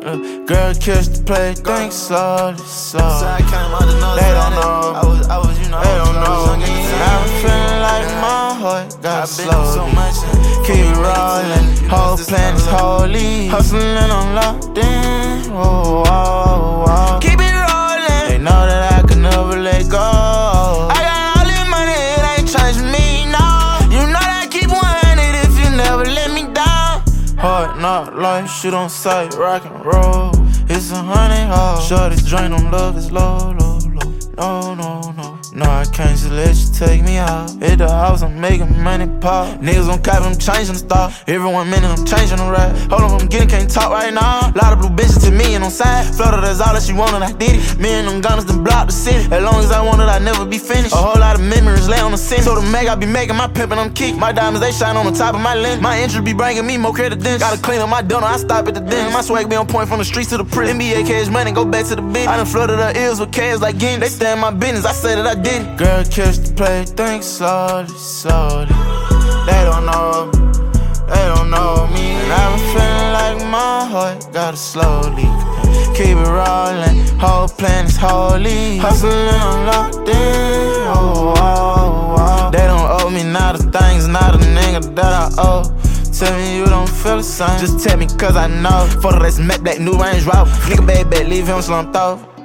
Girl, catch the play, think slowly, slowly. They don't know. They don't know me. I'm feeling like my heart got slowly. Keep it rolling, whole plan is holy. Hustling, I'm locked in. Whoa, whoa, whoa. Keep it rolling. They know that I can never let go. I got all this money, it ain't changing me, no. You know that I keep 100 if you never let me down. Hard knock life, shit on sight, rock and roll. It's 100 hoes. Shorty's drain on love is low, low, low. No, no, no. No, I can't just let you take me out. Hit the house, I'm making money pop. Niggas on cop, I'm changing the style. Every 1 minute, I'm changing the rap. Hold on, I'm getting, can't talk right now. Lot of blue bitches to me and on side. Florida, that's all that she wanted, I did it. Me and them gunners done blocked the city. As long as I wanted, I'd never be finished. A whole lot of memories lay on the scene. So the Meg, I be making my pimpin', I'm kicking. My diamonds, they shine on the top of my lens. My interest be bringing me more credence. Gotta clean up my donor, I stop at the den. My swag be on point from the streets to the prison. NBA cash money, go back to the bin. I done flooded her ears with cash like Guinness. They stay in my business, I say that I didn't. Girl, catch the play, think slowly, slowly. They don't know me, they don't know me. And I've been feeling like my heart got a slow leak. Keep it rolling, whole plan is holy. Hustling, I'm locked in. Oh, oh, oh. They don't owe me not a things, not a nigga that I owe. Tell me you don't feel the same. Just tell me cause I know. Photo that's Mac Black, new Range Rover. Nigga bad, leave him slumped off.